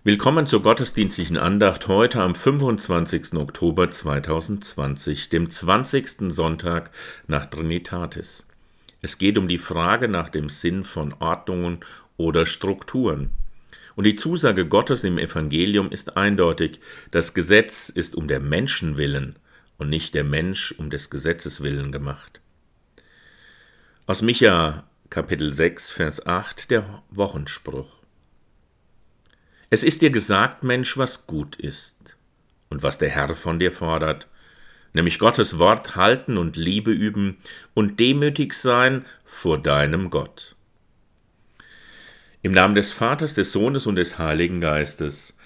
Willkommen zur gottesdienstlichen Andacht heute am 25. Oktober 2020, dem 20. Sonntag nach Trinitatis. Es geht um die Frage nach dem Sinn von Ordnungen oder Strukturen. Und die Zusage Gottes im Evangelium ist eindeutig: Das Gesetz ist um der Menschen willen und nicht der Mensch um des Gesetzes willen gemacht. Aus Micha Kapitel 6, Vers 8, der Wochenspruch. Es ist dir gesagt, Mensch, was gut ist und was der Herr von dir fordert, nämlich Gottes Wort halten und Liebe üben und demütig sein vor deinem Gott. Im Namen des Vaters, des Sohnes und des Heiligen Geistes.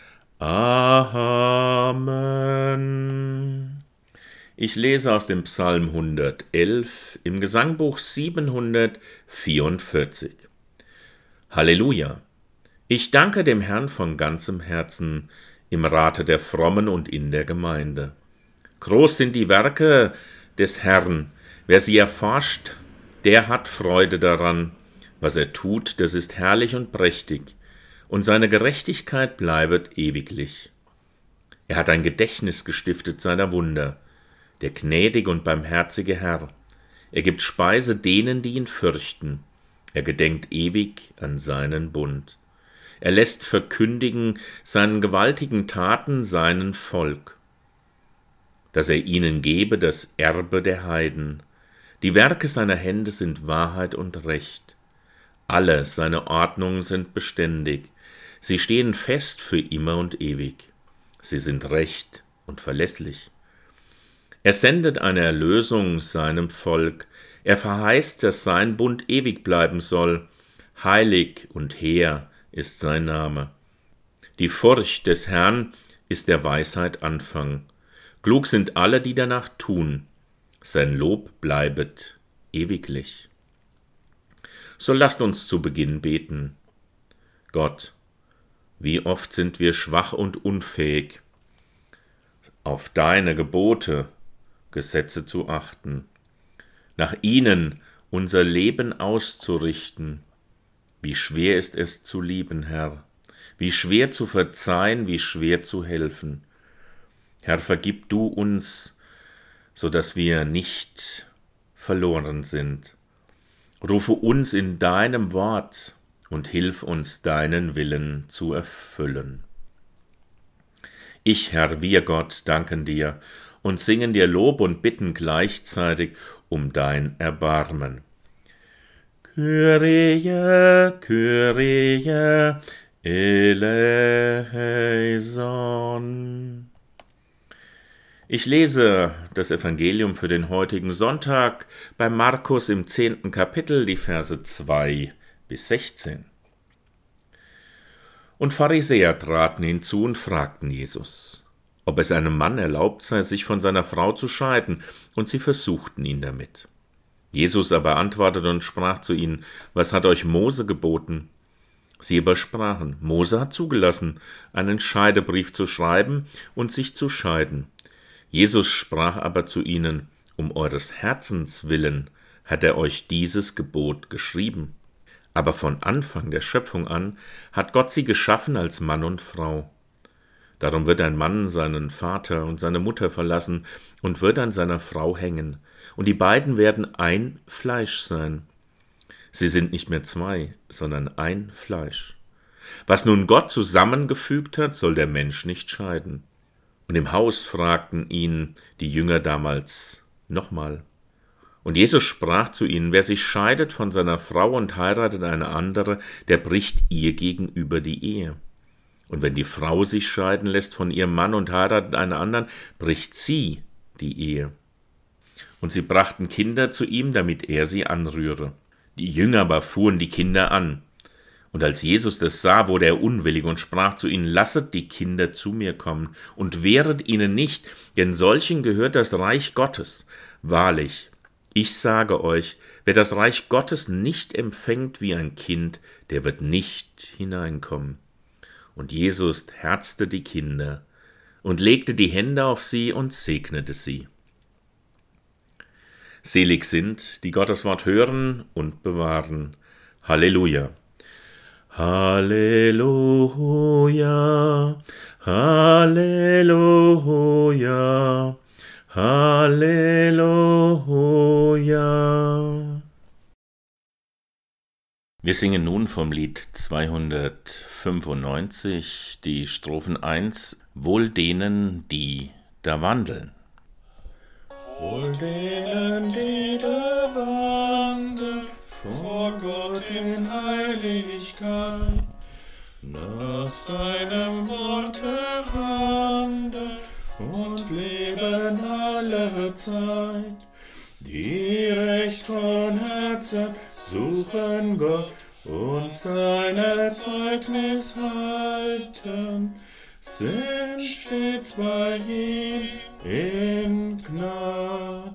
Amen. Ich lese aus dem Psalm 111 im Gesangbuch 744. Halleluja! Ich danke dem Herrn von ganzem Herzen, im Rate der Frommen und in der Gemeinde. Groß sind die Werke des Herrn, wer sie erforscht, der hat Freude daran. Was er tut, das ist herrlich und prächtig, und seine Gerechtigkeit bleibet ewiglich. Er hat ein Gedächtnis gestiftet seiner Wunder, der gnädige und barmherzige Herr. Er gibt Speise denen, die ihn fürchten. Er gedenkt ewig an seinen Bund. Er lässt verkündigen seinen gewaltigen Taten seinen Volk, dass er ihnen gebe das Erbe der Heiden. Die Werke seiner Hände sind Wahrheit und Recht. Alle seine Ordnungen sind beständig. Sie stehen fest für immer und ewig. Sie sind recht und verlässlich. Er sendet eine Erlösung seinem Volk. Er verheißt, dass sein Bund ewig bleiben soll. Heilig und hehr ist sein Name. Die Furcht des Herrn ist der Weisheit Anfang. Klug sind alle, die danach tun. Sein Lob bleibet ewiglich. So lasst uns zu Beginn beten. Gott, wie oft sind wir schwach und unfähig, auf deine Gebote, Gesetze zu achten, nach ihnen unser Leben auszurichten. Wie schwer ist es zu lieben, Herr, wie schwer zu verzeihen, wie schwer zu helfen. Herr, vergib du uns, so dass wir nicht verloren sind. Rufe uns in deinem Wort und hilf uns, deinen Willen zu erfüllen. Ich, Herr, wir Gott, danken dir und singen dir Lob und bitten gleichzeitig um dein Erbarmen. Kyrie, Kyrie, eleison. Ich lese das Evangelium für den heutigen Sonntag bei Markus im 10. Kapitel, die Verse 2 bis 16. Und Pharisäer traten hinzu und fragten Jesus, ob es einem Mann erlaubt sei, sich von seiner Frau zu scheiden, und sie versuchten ihn damit. Jesus aber antwortete und sprach zu ihnen, was hat euch Mose geboten? Sie aber sprachen, Mose hat zugelassen, einen Scheidebrief zu schreiben und sich zu scheiden. Jesus sprach aber zu ihnen, um eures Herzens willen hat er euch dieses Gebot geschrieben. Aber von Anfang der Schöpfung an hat Gott sie geschaffen als Mann und Frau. Darum wird ein Mann seinen Vater und seine Mutter verlassen und wird an seiner Frau hängen, und die beiden werden ein Fleisch sein. Sie sind nicht mehr zwei, sondern ein Fleisch. Was nun Gott zusammengefügt hat, soll der Mensch nicht scheiden. Und im Haus fragten ihn die Jünger damals nochmal. Und Jesus sprach zu ihnen, wer sich scheidet von seiner Frau und heiratet eine andere, der bricht ihr gegenüber die Ehe. Und wenn die Frau sich scheiden lässt von ihrem Mann und heiratet einen anderen, bricht sie die Ehe. Und sie brachten Kinder zu ihm, damit er sie anrühre. Die Jünger aber fuhren die Kinder an. Und als Jesus das sah, wurde er unwillig und sprach zu ihnen, lasset die Kinder zu mir kommen und wehret ihnen nicht, denn solchen gehört das Reich Gottes. Wahrlich, ich sage euch, wer das Reich Gottes nicht empfängt wie ein Kind, der wird nicht hineinkommen. Und Jesus herzte die Kinder und legte die Hände auf sie und segnete sie. Selig sind, die Gottes Wort hören und bewahren. Halleluja. Halleluja, Halleluja, Halleluja. Wir singen nun vom Lied 295 die Strophen 1, Wohl denen, die da wandeln. Wohl denen, die da wandeln, vor Gott in Heiligkeit, nach seinem Worte handeln und leben alle Zeit, die recht von Herzen suchen Gott und seine Zeugnis halten, sind stets bei ihm in Gnad.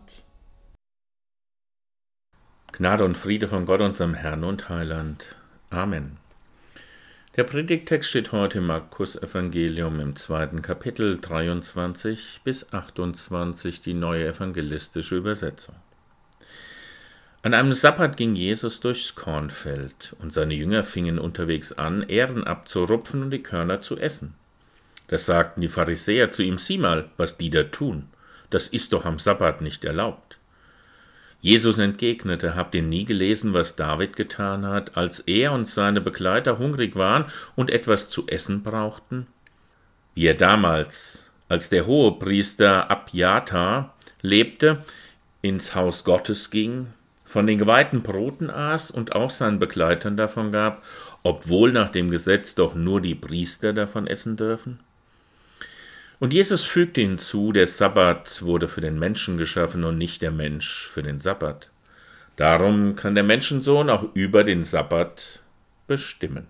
Gnade und Friede von Gott, unserem Herrn und Heiland. Amen. Der Predigttext steht heute im Markus-Evangelium im 2. Kapitel 23 bis 28, die neue evangelistische Übersetzung. An einem Sabbat ging Jesus durchs Kornfeld, und seine Jünger fingen unterwegs an, Ähren abzurupfen und die Körner zu essen. Da sagten die Pharisäer zu ihm: Sieh mal, was die da tun. Das ist doch am Sabbat nicht erlaubt. Jesus entgegnete: Habt ihr nie gelesen, was David getan hat, als er und seine Begleiter hungrig waren und etwas zu essen brauchten? Wie er damals, als der Hohepriester Abjatar lebte, ins Haus Gottes ging, von den geweihten Broten aß und auch seinen Begleitern davon gab, obwohl nach dem Gesetz doch nur die Priester davon essen dürfen? Und Jesus fügte hinzu: Der Sabbat wurde für den Menschen geschaffen und nicht der Mensch für den Sabbat. Darum kann der Menschensohn auch über den Sabbat bestimmen.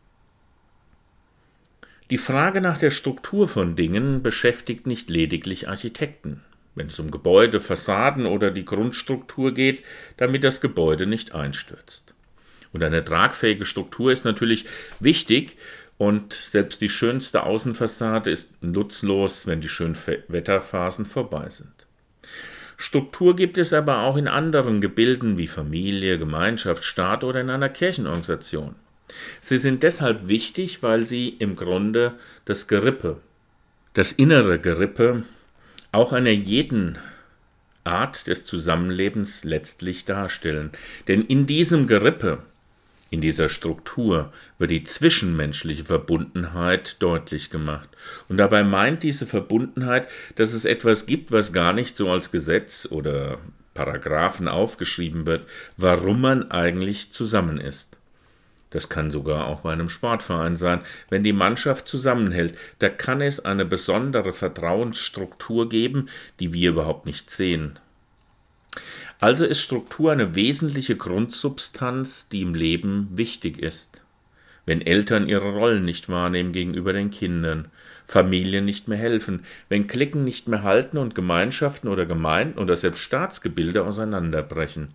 Die Frage nach der Struktur von Dingen beschäftigt nicht lediglich Architekten, wenn es um Gebäude, Fassaden oder die Grundstruktur geht, damit das Gebäude nicht einstürzt. Und eine tragfähige Struktur ist natürlich wichtig, und selbst die schönste Außenfassade ist nutzlos, wenn die schönen Wetterphasen vorbei sind. Struktur gibt es aber auch in anderen Gebilden wie Familie, Gemeinschaft, Staat oder in einer Kirchenorganisation. Sie sind deshalb wichtig, weil sie im Grunde das Gerippe, das innere Gerippe, auch einer jeden Art des Zusammenlebens letztlich darstellen. Denn in diesem Gerippe, in dieser Struktur, wird die zwischenmenschliche Verbundenheit deutlich gemacht. Und dabei meint diese Verbundenheit, dass es etwas gibt, was gar nicht so als Gesetz oder Paragraphen aufgeschrieben wird, warum man eigentlich zusammen ist. Das kann sogar auch bei einem Sportverein sein. Wenn die Mannschaft zusammenhält, da kann es eine besondere Vertrauensstruktur geben, die wir überhaupt nicht sehen. Also ist Struktur eine wesentliche Grundsubstanz, die im Leben wichtig ist. Wenn Eltern ihre Rollen nicht wahrnehmen gegenüber den Kindern, Familien nicht mehr helfen, wenn Cliquen nicht mehr halten und Gemeinschaften oder Gemeinden oder selbst Staatsgebilde auseinanderbrechen.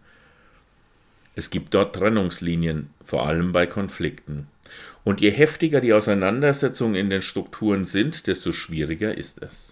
Es gibt dort Trennungslinien, vor allem bei Konflikten. Und je heftiger die Auseinandersetzungen in den Strukturen sind, desto schwieriger ist es.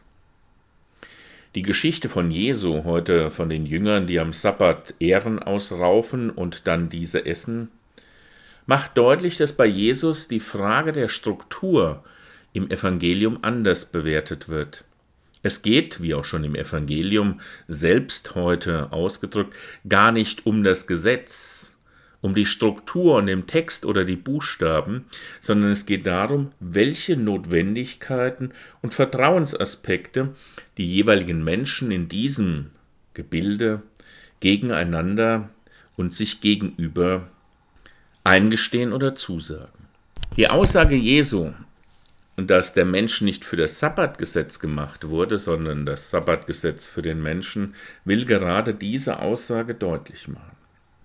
Die Geschichte von Jesu, heute von den Jüngern, die am Sabbat Ähren ausraufen und dann diese essen, macht deutlich, dass bei Jesus die Frage der Struktur im Evangelium anders bewertet wird. Es geht, wie auch schon im Evangelium selbst heute ausgedrückt, gar nicht um das Gesetz, um die Struktur und den Text oder die Buchstaben, sondern es geht darum, welche Notwendigkeiten und Vertrauensaspekte die jeweiligen Menschen in diesem Gebilde gegeneinander und sich gegenüber eingestehen oder zusagen. Die Aussage Jesu, dass der Mensch nicht für das Sabbatgesetz gemacht wurde, sondern das Sabbatgesetz für den Menschen, will gerade diese Aussage deutlich machen.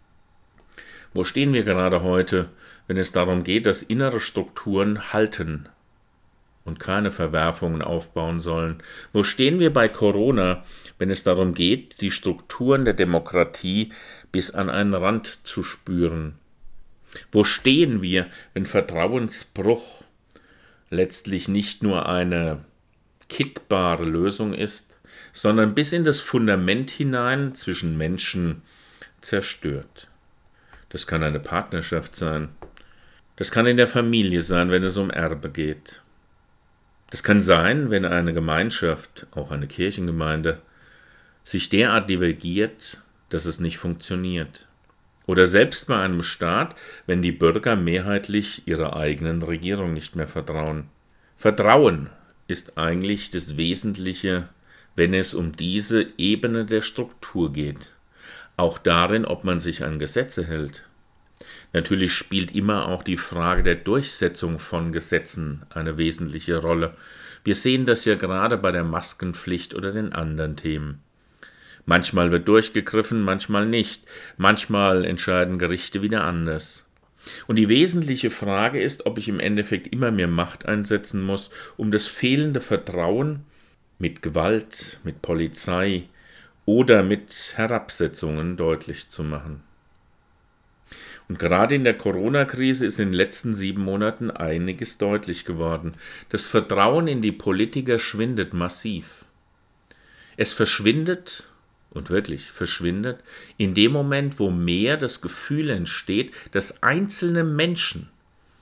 Wo stehen wir gerade heute, wenn es darum geht, dass innere Strukturen halten und keine Verwerfungen aufbauen sollen? Wo stehen wir bei Corona, wenn es darum geht, die Strukturen der Demokratie bis an einen Rand zu spüren? Wo stehen wir, wenn Vertrauensbruch letztlich nicht nur eine kittbare Lösung ist, sondern bis in das Fundament hinein zwischen Menschen zerstört? Das kann eine Partnerschaft sein, Das kann in der Familie sein, wenn es um Erbe geht. Das kann sein, wenn eine Gemeinschaft, auch eine Kirchengemeinde, sich derart divergiert, dass es nicht funktioniert. Oder selbst bei einem Staat, wenn die Bürger mehrheitlich ihrer eigenen Regierung nicht mehr vertrauen. Vertrauen ist eigentlich das Wesentliche, wenn es um diese Ebene der Struktur geht. Auch darin, ob man sich an Gesetze hält. Natürlich spielt immer auch die Frage der Durchsetzung von Gesetzen eine wesentliche Rolle. Wir sehen das ja gerade bei der Maskenpflicht oder den anderen Themen. Manchmal wird durchgegriffen, manchmal nicht. Manchmal entscheiden Gerichte wieder anders. Und die wesentliche Frage ist, ob ich im Endeffekt immer mehr Macht einsetzen muss, um das fehlende Vertrauen mit Gewalt, mit Polizei oder mit Herabsetzungen deutlich zu machen. Und gerade in der Corona-Krise ist in den letzten 7 Monaten einiges deutlich geworden. Das Vertrauen in die Politiker schwindet massiv. Es verschwindet, und wirklich verschwindet, in dem Moment, wo mehr das Gefühl entsteht, dass einzelne Menschen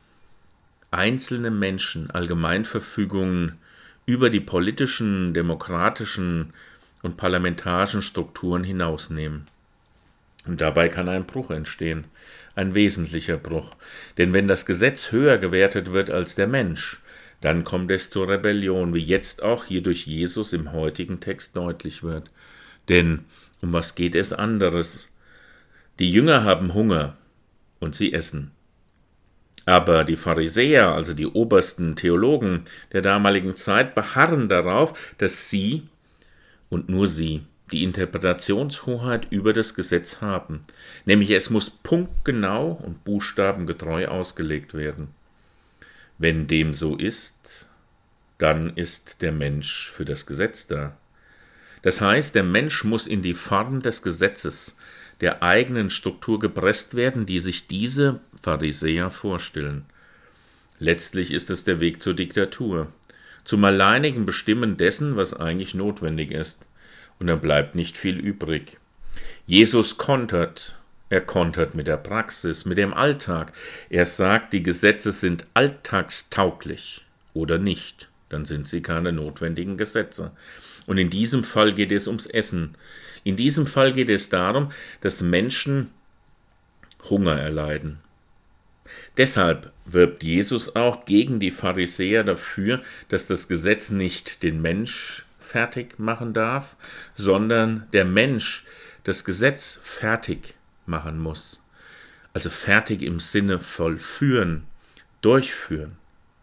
Allgemeinverfügungen über die politischen, demokratischen und parlamentarischen Strukturen hinausnehmen. Und dabei kann ein Bruch entstehen, ein wesentlicher Bruch. Denn wenn das Gesetz höher gewertet wird als der Mensch, dann kommt es zur Rebellion, wie jetzt auch hier durch Jesus im heutigen Text deutlich wird. Denn um was geht es anderes? Die Jünger haben Hunger und sie essen. Aber die Pharisäer, also die obersten Theologen der damaligen Zeit, beharren darauf, dass sie und nur sie die Interpretationshoheit über das Gesetz haben. Nämlich es muss punktgenau und buchstabengetreu ausgelegt werden. Wenn dem so ist, dann ist der Mensch für das Gesetz da. Das heißt, der Mensch muss in die Form des Gesetzes, der eigenen Struktur gepresst werden, die sich diese Pharisäer vorstellen. Letztlich ist es der Weg zur Diktatur, zum alleinigen Bestimmen dessen, was eigentlich notwendig ist. Und dann bleibt nicht viel übrig. Jesus kontert. Er kontert mit der Praxis, mit dem Alltag. Er sagt, die Gesetze sind alltagstauglich oder nicht. Dann sind sie keine notwendigen Gesetze. Und in diesem Fall geht es ums Essen. In diesem Fall geht es darum, dass Menschen Hunger erleiden. Deshalb wirbt Jesus auch gegen die Pharisäer dafür, dass das Gesetz nicht den Mensch fertig machen darf, sondern der Mensch das Gesetz fertig machen muss. Also fertig im Sinne vollführen, durchführen.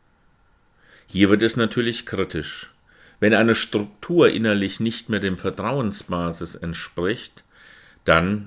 Hier wird es natürlich kritisch. Wenn eine Struktur innerlich nicht mehr dem Vertrauensbasis entspricht, dann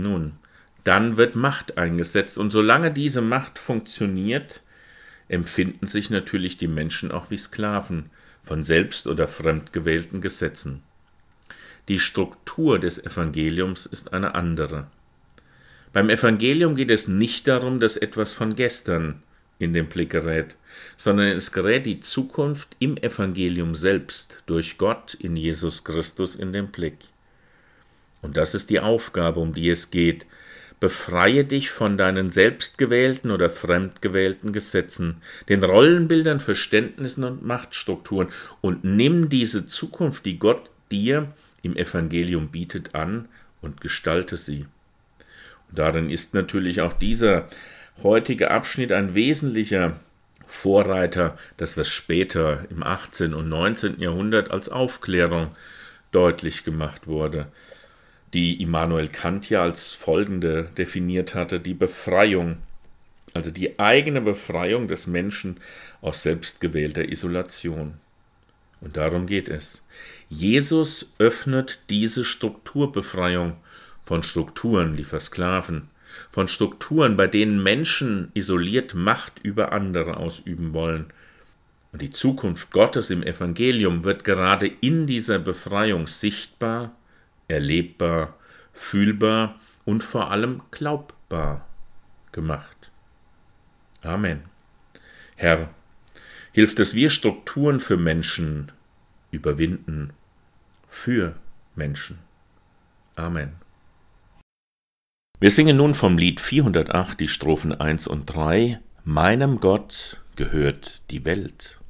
wird Macht eingesetzt. Und solange diese Macht funktioniert, empfinden sich natürlich die Menschen auch wie Sklaven von selbst oder fremd gewählten Gesetzen. Die Struktur des Evangeliums ist eine andere. Beim Evangelium geht es nicht darum, dass etwas von gestern in den Blick gerät, sondern es gerät die Zukunft im Evangelium selbst, durch Gott in Jesus Christus in den Blick. Und das ist die Aufgabe, um die es geht. Befreie dich von deinen selbstgewählten oder fremdgewählten Gesetzen, den Rollenbildern, Verständnissen und Machtstrukturen und nimm diese Zukunft, die Gott dir im Evangelium bietet, an und gestalte sie. Und darin ist natürlich auch dieser heutige Abschnitt ein wesentlicher Vorreiter, das was später im 18. und 19. Jahrhundert als Aufklärung deutlich gemacht wurde, die Immanuel Kant ja als folgende definiert hatte: die Befreiung, also die eigene Befreiung des Menschen aus selbstgewählter Isolation. Und darum geht es. Jesus öffnet diese Strukturbefreiung von Strukturen, die versklaven, von Strukturen, bei denen Menschen isoliert Macht über andere ausüben wollen. Und die Zukunft Gottes im Evangelium wird gerade in dieser Befreiung sichtbar, erlebbar, fühlbar und vor allem glaubbar gemacht. Amen. Herr, hilf, dass wir Strukturen für Menschen überwinden, für Menschen. Amen. Wir singen nun vom Lied 408 die Strophen 1 und 3, Meinem Gott gehört die Welt.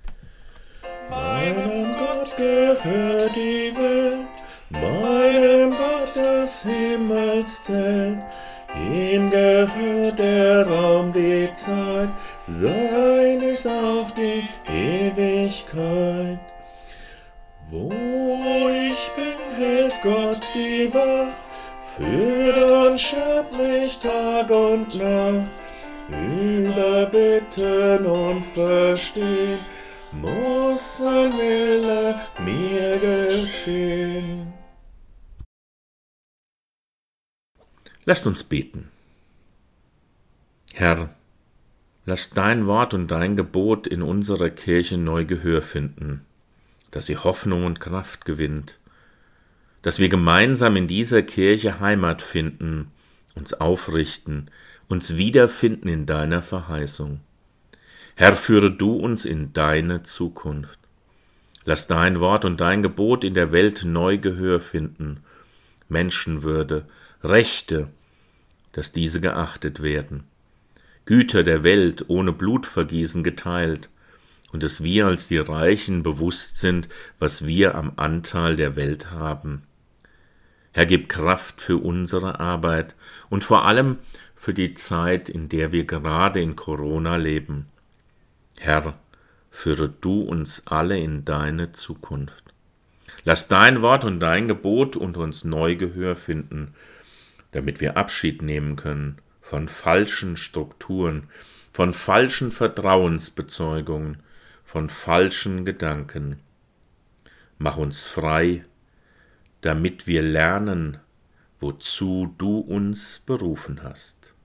Meinem Gott gehört die Welt, meinem Gott das Himmelszelt. Ihm gehört der Raum, die Zeit, sein ist auch die Ewigkeit. Wo ich bin, hält Gott die Wacht, führt und schirmt mich Tag und Nacht. Über Bitten und Verstehen muss sein Wille mir geschehen. Lasst uns beten. Herr, lass dein Wort und dein Gebot in unserer Kirche neu Gehör finden, dass sie Hoffnung und Kraft gewinnt, dass wir gemeinsam in dieser Kirche Heimat finden, uns aufrichten, uns wiederfinden in deiner Verheißung. Herr, führe du uns in deine Zukunft. Lass dein Wort und dein Gebot in der Welt neu Gehör finden, Menschenwürde, Rechte, dass diese geachtet werden, Güter der Welt ohne Blutvergießen geteilt, und dass wir als die Reichen bewusst sind, was wir am Anteil der Welt haben. Herr, gib Kraft für unsere Arbeit und vor allem für die Zeit, in der wir gerade in Corona leben. Herr, führe du uns alle in deine Zukunft. Lass dein Wort und dein Gebot und uns neu Gehör finden, damit wir Abschied nehmen können von falschen Strukturen, von falschen Vertrauensbezeugungen, von falschen Gedanken. Mach uns frei, damit wir lernen, wozu du uns berufen hast.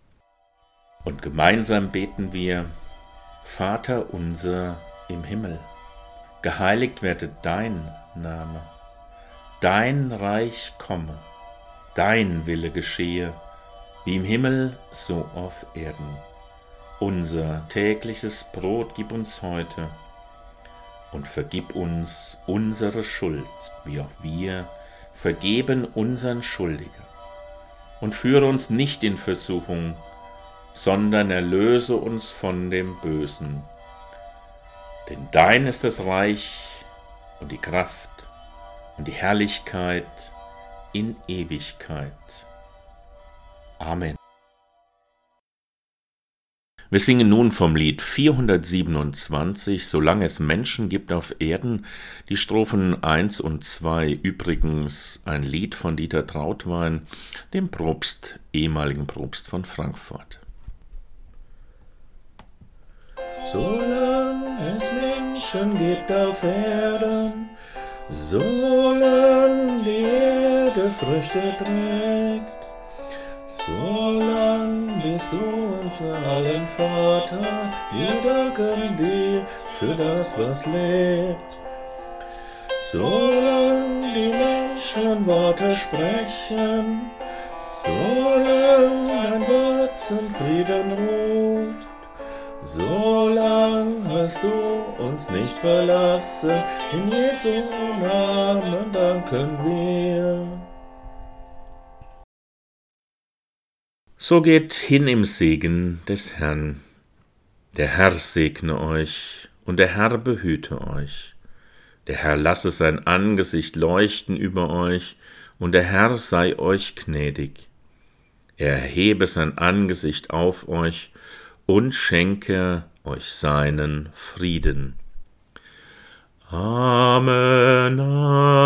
Und gemeinsam beten wir: Vater unser im Himmel, geheiligt werde dein Name, dein Reich komme, dein Wille geschehe, wie im Himmel, so auf Erden. Unser tägliches Brot gib uns heute und vergib uns unsere Schuld, wie auch wir vergeben unseren Schuldigen. Und führe uns nicht in Versuchung, sondern erlöse uns von dem Bösen. Denn dein ist das Reich und die Kraft und die Herrlichkeit in Ewigkeit. Amen. Wir singen nun vom Lied 427, Solange es Menschen gibt auf Erden, die Strophen 1 und 2, übrigens ein Lied von Dieter Trautwein, dem ehemaligen Propst von Frankfurt. Solange es Menschen gibt auf Erden, solange die Erde Früchte trägt, solange bist du unser allen Vater, wir danken dir für das, was lebt. Solange die Menschen Worte sprechen, solange dein Wort zum Frieden ruft, solang hast du uns nicht verlassen, in Jesu Namen danken wir. So geht hin im Segen des Herrn. Der Herr segne euch und der Herr behüte euch. Der Herr lasse sein Angesicht leuchten über euch und der Herr sei euch gnädig. Er erhebe sein Angesicht auf euch und schenke euch seinen Frieden. Amen.